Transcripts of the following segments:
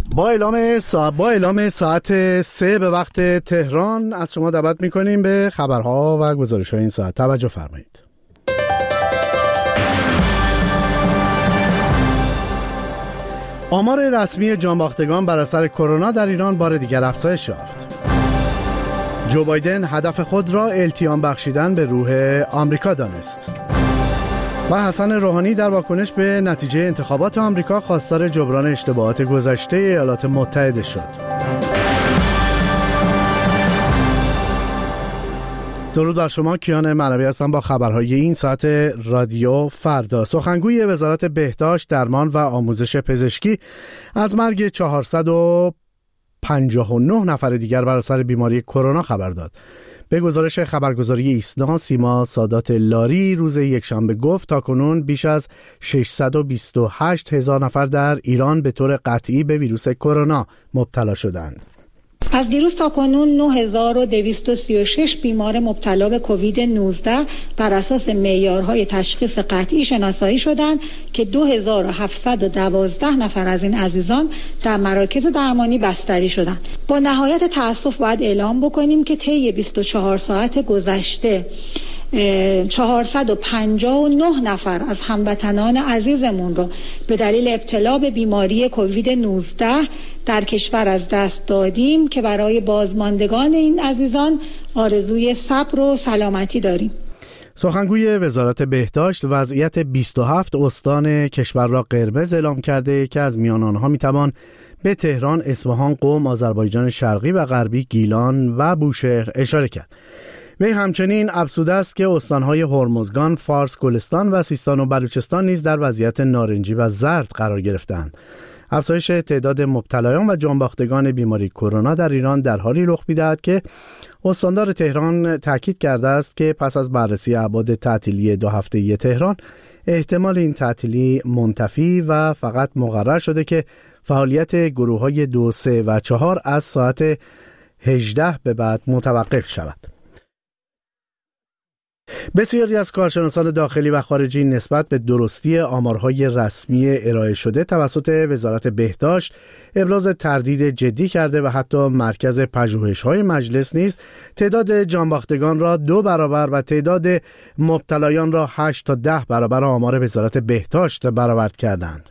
با اعلام ساعت 3 به وقت تهران از شما دعوت می‌کنیم به خبرها و گزارش‌های این ساعت. توجه فرمایید. آمار رسمی جانباختگان بر اثر کرونا در ایران بار دیگر افزایش یافت. جو بایدن هدف خود را التیام بخشیدن به روح آمریکا دانست. و حسن روحانی در واکنش به نتیجه انتخابات آمریکا خواستار جبران اشتباهات گذشته ایالات متحده شد. درود بر شما، کیان معنوی هستم با خبرهای این ساعت رادیو فردا. سخنگوی وزارت بهداشت، درمان و آموزش پزشکی از مرگ 459 نفر دیگر بر اثر بیماری کرونا خبر داد. به گزارش خبرگزاری ایسنا، سیما سادات لاری روز یکشنبه گفت تاکنون بیش از 628,000 نفر در ایران به طور قطعی به ویروس کرونا مبتلا شدند. از دیروز تا کنون 9236 بیمار مبتلا به کووید 19 بر اساس معیارهای تشخیص قطعی شناسایی شدند که 2712 نفر از این عزیزان در مراکز درمانی بستری شدند. با نهایت تأسف باید اعلام بکنیم که طی 24 ساعت گذشته 459 نفر از هموطنان عزیزمون رو به دلیل ابتلا به بیماری کووید 19 در کشور از دست دادیم که برای بازماندگان این عزیزان آرزوی صبر و سلامتی داریم. سخنگوی وزارت بهداشت وضعیت 27 استان کشور را قرمز اعلام کرده که از میان آنها میتوان به تهران، اصفهان، قم، آذربایجان شرقی و غربی، گیلان و بوشهر اشاره کرد. وی همچنین افزوده است که استانهای هرمزگان، فارس، گلستان و سیستان و بلوچستان نیز در وضعیت نارنجی و زرد قرار گرفتند. افزایش تعداد مبتلایان و جانباختگان بیماری کرونا در ایران در حالی رخ می‌دهد که استاندار تهران تاکید کرده است که پس از بررسی ابعاد تعطیلی 2 هفته‌ای تهران، احتمال این تعطیلی منتفی و فقط مقرر شده که فعالیت گروه‌های 2، 3 و 4 از ساعت 18 به بعد متوقف شود. بسیاری از کارشناسان داخلی و خارجی نسبت به درستی آمارهای رسمی ارائه شده توسط وزارت بهداشت ابراز تردید جدی کرده و حتی مرکز پژوهش‌های مجلس نیز تعداد جانباختگان را 2 برابر و تعداد مبتلایان را 8 تا 10 برابر آمار وزارت بهداشت برآورد کردند.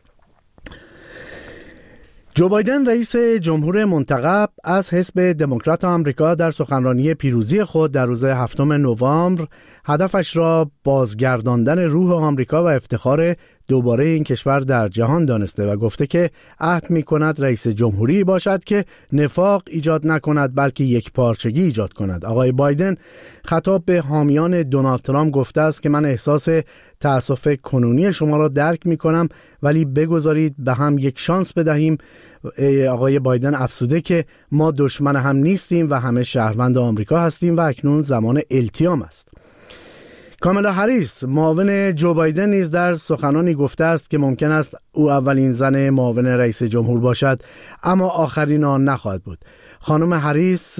جو بایدن رئیس جمهور منتخب از حزب دموکرات آمریکا در سخنرانی پیروزی خود در روز 7 نوامبر هدفش را بازگرداندن روح آمریکا و افتخار دوباره این کشور در جهان دانسته و گفته که عهد می‌کند رئیس جمهوری باشد که نفاق ایجاد نکند بلکه یک پارچگی ایجاد کند. آقای بایدن خطاب به حامیان دونالد ترامپ گفته است که من احساس تأسف کنونی شما را درک می‌کنم ولی بگذارید به هم یک شانس بدهیم. آقای بایدن افزوده که ما دشمن هم نیستیم و همه شهروند آمریکا هستیم و اکنون زمان التیام است. کامالا هریس معاون جو بایدن نیز در سخنانی گفته است که ممکن است او اولین زن معاون رئیس جمهور باشد اما آخرین آن نخواهد بود. خانم هریس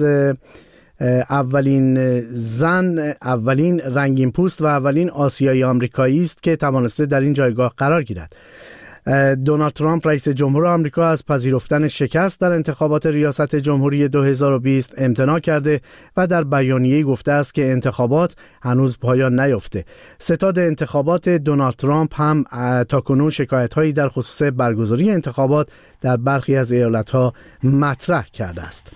اولین زن، اولین رنگین پوست و اولین آسیایی آمریکایی است که توانسته در این جایگاه قرار گیرد. دونالد ترامپ رئیس جمهور آمریکا از پذیرفتن شکست در انتخابات ریاست جمهوری 2020 امتناع کرده و در بیانیه‌ای گفته است که انتخابات هنوز پایان نیافته. ستاد انتخابات دونالد ترامپ هم تاکنون شکایت‌هایی در خصوص برگزاری انتخابات در برخی از ایالت‌ها مطرح کرده است.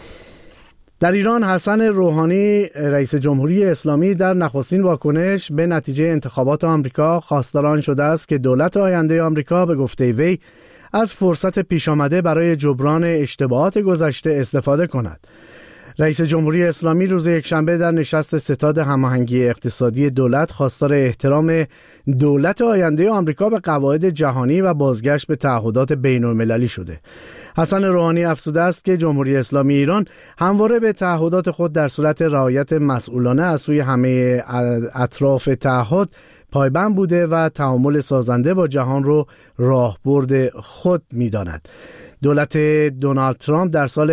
در ایران حسن روحانی رئیس جمهوری اسلامی در نخستین واکنش به نتیجه انتخابات آمریکا خواستار آن شده است که دولت آینده آمریکا به گفته وی از فرصت پیش آمده برای جبران اشتباهات گذشته استفاده کند. رئیس جمهوری اسلامی روز یکشنبه در نشست ستاد هماهنگی اقتصادی دولت خواستار احترام دولت آینده آمریکا به قواعد جهانی و بازگشت به تعهدات بین‌المللی شده. حسن روحانی افزوده است که جمهوری اسلامی ایران همواره به تعهدات خود در صورت رعایت مسئولانه از سوی همه اطراف تعهد پایبند بوده و تعامل سازنده با جهان رو راهبرد خود می‌داند. دولت دونالد ترامپ در سال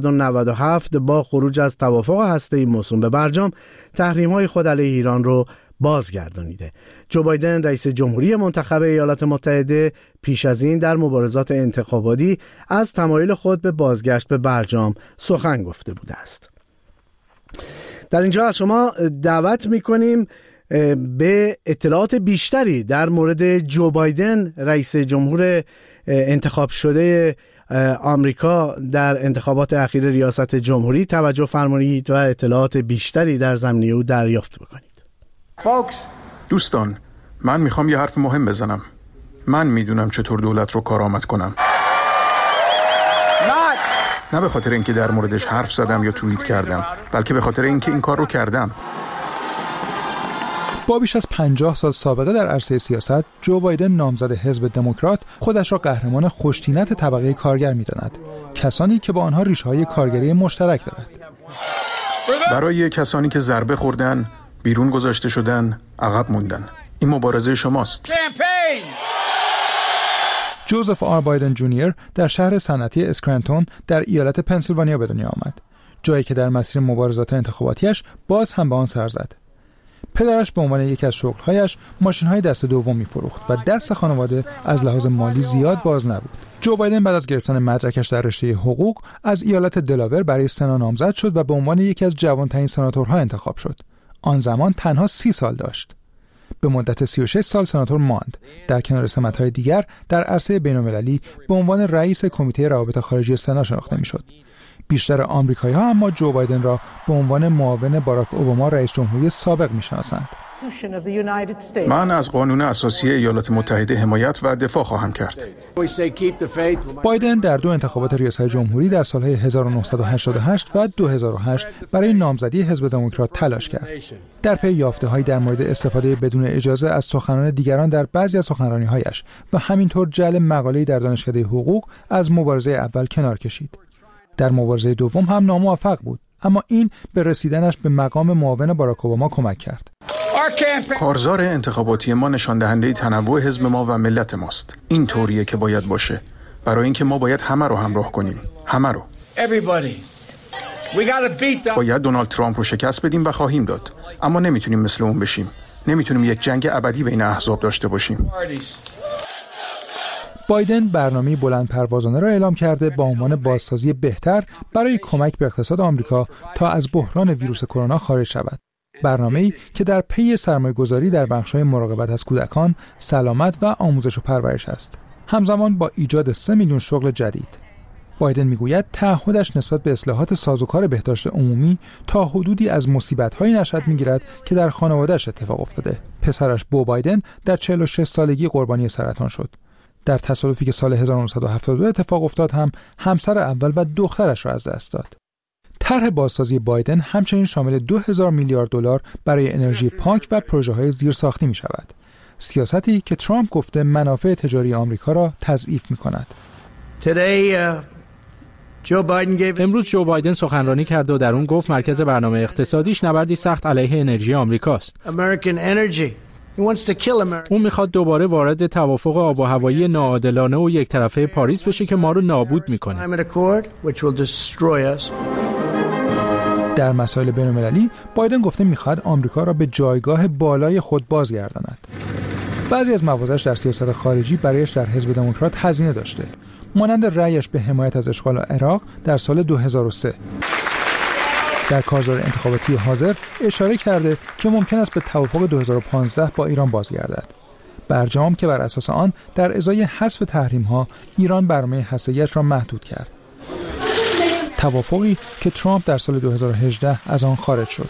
1397 با خروج از توافق هسته‌ای موسوم به برجام تحریم‌های خود علیه ایران رو بازگردانیده. جو بایدن رئیس جمهوری منتخب ایالات متحده پیش از این در مبارزات انتخاباتی از تمایل خود به بازگشت به برجام سخن گفته بوده است. در اینجا از شما دعوت می‌کنیم به اطلاعات بیشتری در مورد جو بایدن رئیس جمهور انتخاب شده آمریکا در انتخابات اخیر ریاست جمهوری توجه فرمایید و اطلاعات بیشتری در زمینه او دریافت بکنید. دوستان، من میخوام یه حرف مهم بزنم. من میدونم چطور دولت رو کارآمد کنم. نه به خاطر اینکه در موردش حرف زدم یا توییت کردم، بلکه به خاطر اینکه این کار رو کردم. با بیش از 50 سال سابقه در عرصه سیاست، جو بایدن نامزد حزب دموکرات خودش را قهرمان خوش‌طینت طبقه کارگر می‌داند، کسانی که با آنها ریشه‌های کارگری مشترک دارد. برای کسانی که ضربه خوردن، بیرون گذاشته شدن، عقب موندن. این مبارزه شماست. جوزف آر بایدن جونیور در شهر صنعتی اسکرانتون در ایالت پنسیلوانیا به دنیا آمد، جایی که در مسیر مبارزات انتخاباتیش باز هم به آن سر زد. پدرش به عنوان یکی از شغل‌هایش ماشین‌های دست دوم می‌فروخت و دست خانواده از لحاظ مالی زیاد باز نبود. جو بایدن بعد از گرفتن مدرکش در رشته حقوق از ایالت دلاور برای سنا نامزد شد و به عنوان یکی از جوان‌ترین سناتورها انتخاب شد. آن زمان تنها 30 سال داشت. به مدت 36 سال سناتور ماند. در کنار سمت‌های دیگر در عرصه بین‌المللی به عنوان رئیس کمیته روابط خارجی سنا شناخته می‌شد. بیشتر آمریکایی‌ها اما جو بایدن را به عنوان معاون باراک اوباما رئیس جمهوری سابق می‌شناسند. من از قانون اساسی ایالات متحده حمایت و دفاع خواهم کرد. بایدن در 2 انتخابات ریاست جمهوری در سالهای 1988 و 2008 برای نامزدی حزب دموکرات تلاش کرد. در پی یافته‌هایی در مورد استفاده بدون اجازه از سخنان دیگران در بعضی از سخنرانی‌هایش و همینطور جعل مقاله‌ای در دانشکده حقوق از مبارزه اول کنار کشید. در مبارزه دوم هم ناموفق بود، اما این به رسیدنش به مقام معاون باراک اوباما کمک کرد. کارزار انتخاباتی ما نشان دهنده تنوع حزب ما و ملت ماست. این طوریه که باید باشه، برای اینکه ما باید همه رو همراه کنیم، همه رو. باید دونالد ترامپ رو شکست بدیم و خواهیم داد، اما نمیتونیم مثل اون بشیم. نمیتونیم یک جنگ ابدی بین احزاب داشته باشیم. بایدن برنامه بلند پروازانه را اعلام کرده با عنوان بازسازی بهتر برای کمک به اقتصاد آمریکا تا از بحران ویروس کرونا خارج شود. برنامه‌ای که در پی سرمایه‌گذاری در بخش‌های مراقبت از کودکان، سلامت و آموزش و پرورش است. همزمان با ایجاد 3 میلیون شغل جدید. بایدن میگوید تعهدش نسبت به اصلاحات سازوکار بهداشت عمومی تا حدودی از مصیبت‌هایی نشأت می‌گیرد که در خانواده‌اش اتفاق افتاده. پسرش بو بایدن در 46 سالگی قربانی سرطان شد. در تصادفی که سال 1972 اتفاق افتاد هم همسر اول و دخترش را از دست داد. طرح بازسازی بایدن همچنین شامل 2000 میلیارد دلار برای انرژی پاک و پروژه‌های زیرساختی می‌شود. سیاستی که ترامپ گفته منافع تجاری آمریکا را تضعیف می‌کند. امروز جو بایدن سخنرانی کرد و در اون گفت مرکز برنامه اقتصادیش نبردی سخت علیه انرژی آمریکاست. اون میخواد دوباره وارد توافق آب و هوایی ناعادلانه و یک طرفه پاریس بشه که ما رو نابود میکنه. در مسائل بین‌المللی بایدن گفته میخواد آمریکا را به جایگاه بالای خود بازگرداند. بعضی از موازش در سیاست خارجی برایش در حزب دموکرات هزینه داشته، مانند رأیش به حمایت از اشغال عراق در سال 2003. در کارزار انتخاباتی حاضر اشاره کرده که ممکن است به توافق 2015 با ایران بازگردد. برجام که بر اساس آن در ازای حذف تحریم‌ها ایران برنامه هسته‌ایش را محدود کرد. توافقی که ترامپ در سال 2018 از آن خارج شد.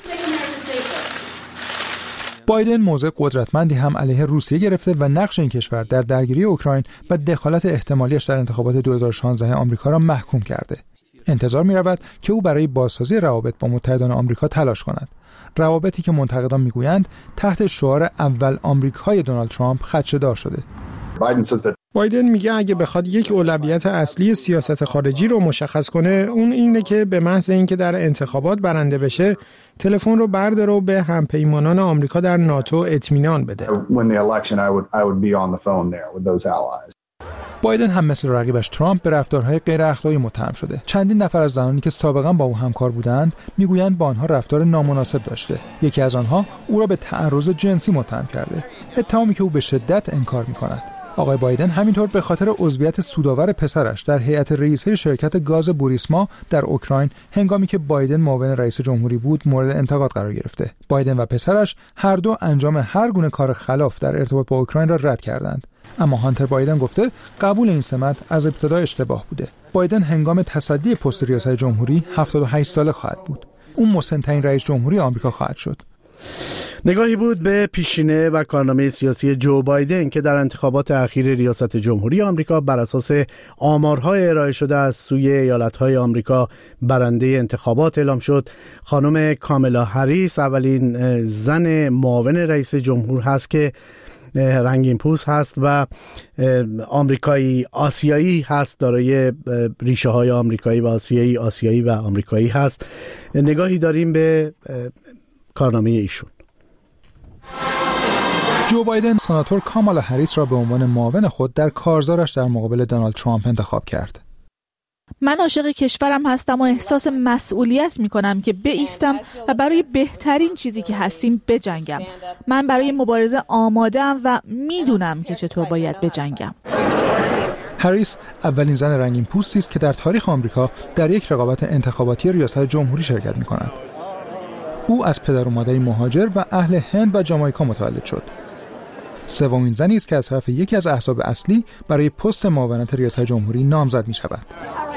بایدن موضع قدرتمندی هم علیه روسیه گرفته و نقش این کشور در درگیری اوکراین و دخالت احتمالیش در انتخابات 2016 آمریکا را محکوم کرده. انتظار می‌رود که او برای بازسازی روابط با متحدان آمریکا تلاش کند. روابطی که منتقدان می‌گویند تحت شعار اول آمریکای دونالد ترامپ خدشه‌دار شده. بایدن میگه اگه بخواد یک اولویت اصلی سیاست خارجی رو مشخص کنه، اون اینه که به محض اینکه در انتخابات برنده بشه، تلفن رو برداره و به همپیمانان آمریکا در ناتو اطمینان بده. بایدن هم مثل رقیبش ترامپ به رفتارهای غیر اخلاقی متهم شده. چندین نفر از زنانی که سابقا با او همکار بودند میگویند با آنها رفتار نامناسب داشته. یکی از آنها او را به تعرض جنسی متهم کرده، اتهامی که او به شدت انکار می‌کند. آقای بایدن همینطور به خاطر عضویت سودآور پسرش در هیئت رئیسه شرکت گاز بوریسما در اوکراین هنگامی که بایدن معاون رئیس جمهوری بود مورد انتقاد قرار گرفته. بایدن و پسرش هر دو انجام هر گونه کار خلاف در ارتباط با اوکراین را رد کردند. اما هانتر بایدن گفته قبول این سمت از ابتدا اشتباه بوده. بایدن هنگام تصدی پست ریاست جمهوری 78 ساله خواهد بود. او مسن‌ترین رئیس جمهوری آمریکا خواهد شد. نگاهی بود به پیشینه و کارنامه سیاسی جو بایدن که در انتخابات اخیر ریاست جمهوری آمریکا بر اساس آمارهای ارائه شده از سوی ایالت‌های آمریکا برنده انتخابات اعلام شد. خانم کامالا هریس اولین زن معاون رئیس جمهور هست که رنگین پوست هست و آمریکایی آسیایی هست، دارای ریشه های آمریکایی و آسیایی و آمریکایی هست. نگاهی داریم به کارنامه ایشون. جو بایدن سناتور کامالا هریس را به عنوان معاون خود در کارزارش در مقابل دونالد ترامپ انتخاب کرد. من عاشق کشورم هستم و احساس مسئولیت میکنم که بایستم و برای بهترین چیزی که هستیم بجنگم. من برای مبارزه آماده‌ام و میدونم که چطور باید بجنگم. هریس اولین زن رنگین پوستی است که در تاریخ آمریکا در یک رقابت انتخاباتی ریاست جمهوری شرکت میکند. او از پدر و مادری مهاجر و اهل هند و جامائیکا متولد شد. سومین زنی است که از طرف یکی از احزاب اصلی برای پست معاونت ریاست جمهوری نامزد می شود.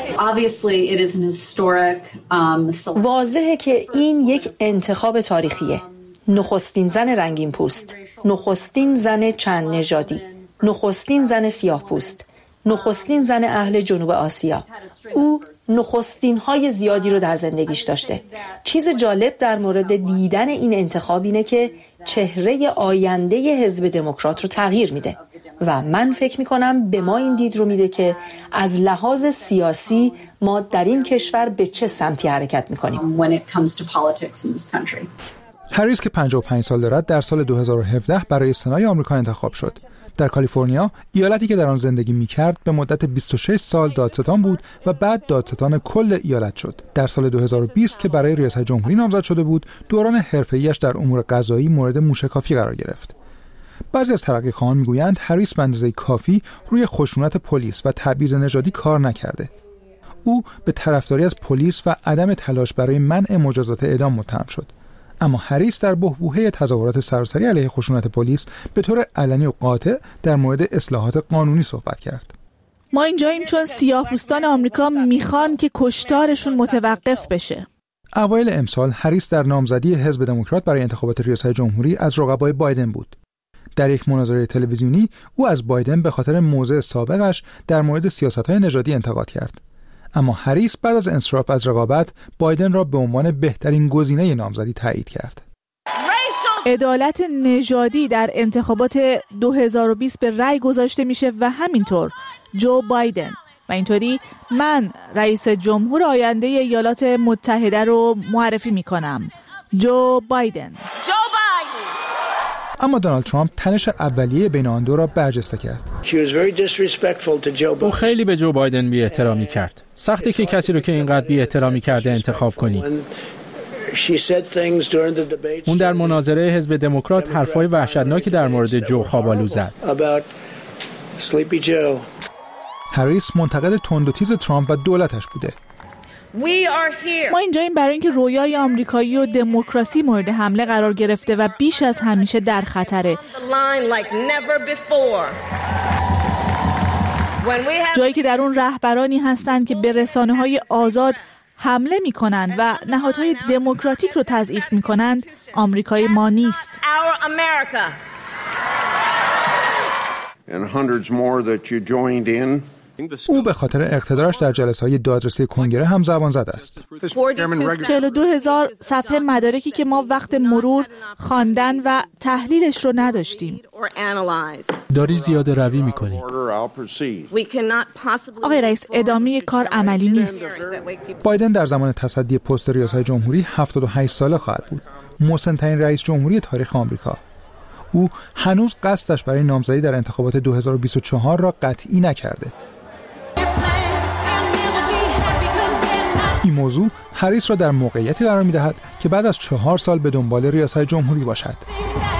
واضحه که این یک انتخاب تاریخیه. نخستین زن رنگین پوست، نخستین زن چند نژادی، نخستین زن سیاه پوست، نخستین زن اهل جنوب آسیا. او نخستین های زیادی رو در زندگیش داشته. چیز جالب در مورد دیدن این انتخاب اینه که چهره آینده حزب دموکرات رو تغییر میده و من فکر میکنم به ما این دید رو میده که از لحاظ سیاسی ما در این کشور به چه سمتی حرکت میکنیم. هریس که 55 سال دارد در سال 2017 برای سنای آمریکا انتخاب شد. در کالیفرنیا، ایالتی که در آن زندگی می‌کرد، به مدت 26 سال دادستان بود و بعد دادستان کل ایالت شد. در سال 2020 که برای ریاست جمهوری نامزد شده بود، دوران حرفه‌ایش در امور قضایی مورد موشکافی قرار گرفت. بعضی از ترقی‌خواهان می‌گویند هریس به اندازه کافی روی خشونت پلیس و تبعیض نژادی کار نکرده. او به طرفداری از پلیس و عدم تلاش برای منع مجازات اعدام متهم شد. اما هریس در بحبوحه تظاهرات سراسری علیه خشونت پلیس به طور علنی و قاطع در مورد اصلاحات قانونی صحبت کرد. ما اینجاییم چون سیاه‌پوستان آمریکا میخوان که کشتارشون متوقف بشه. اوایل امسال هریس در نامزدی حزب دموکرات برای انتخابات ریاست جمهوری از رقبای بایدن بود. در یک مناظره تلویزیونی او از بایدن به خاطر موضع سابقش در مورد سیاست‌های نژادی انتقاد کرد. اما هریس بعد از انصراف از رقابت بایدن را به عنوان بهترین گزینه نامزدی تایید کرد. عدالت نژادی در انتخابات 2020 به رأی گذاشته میشه و همینطور جو بایدن و اینطوری من رئیس جمهور آینده ایالات متحده رو معرفی میکنم. جو بایدن. اما دونالد ترامپ تنش اولیه بین آن دو را برجسته کرد. او خیلی به جو بایدن بی‌احترامی کرد. سخته که کسی رو که اینقدر بی‌احترامی کرده انتخاب کنی. اون در مناظره حزب دموکرات حرفای وحشتناکی در مورد جو خوابالو زد. هریس منتقد تند و تیز ترامپ و دولتش بوده. ما اینجاییم برای اینکه رویای آمریکایی و دموکراسی مورد حمله قرار گرفته و بیش از همیشه در خطره. جایی که در اون رهبرانی هستند که به رسانه‌های آزاد حمله می‌کنند و نهادهای دموکراتیک رو تضعیف می‌کنند، آمریکای ما نیست. او به خاطر اقتدارش در جلسه‌های دادرسی کنگره هم زبان زده است. 42,000 صفحه مدارکی که ما وقت مرور، خواندن و تحلیلش رو نداشتیم. داری زیاده روی می‌کنی. آقای رئیس، ادامه کار عملی نیست. بایدن در زمان تصدی پست ریاست جمهوری 78 ساله خواهد بود. مسن‌ترین رئیس جمهوری تاریخ آمریکا. او هنوز قصدش برای نامزدی در انتخابات 2024 را قطعی نکرده. این موضوع هریس را در موقعیتی قرار می‌دهد که بعد از 4 سال به دنبال ریاست جمهوری باشد.